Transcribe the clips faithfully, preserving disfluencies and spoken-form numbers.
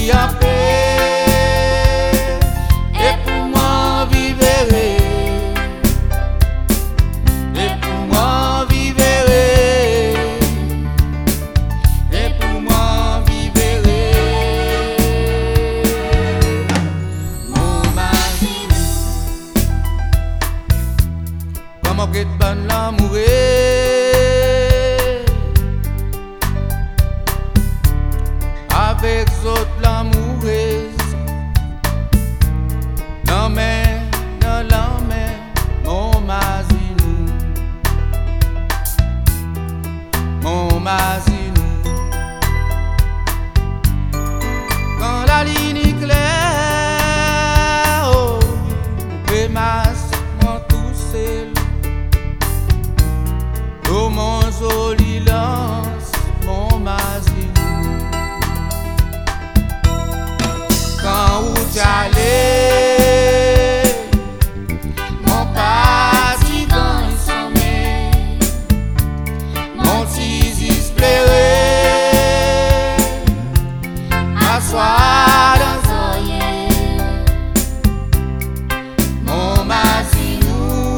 l'esprit en paix, et pour moi vivrai, et pour moi vivrai, et pour moi vivrai. Mon mari, comment que bon l'amour avec autres l'amoureuse, la main dans la main, mon masinou, mon masinou. Quand la ligne claire, oh, pémas, moi tout seul, oh mon joli lance, mon masinou. Quand où j'allais, mon parti dans le sommeil, mon zizi pleurait, m'asseoir dans l'oreiller, mon masinou,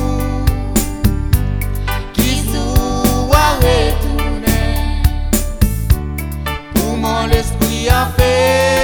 qui sous a retourné, pour mon esprit en paix.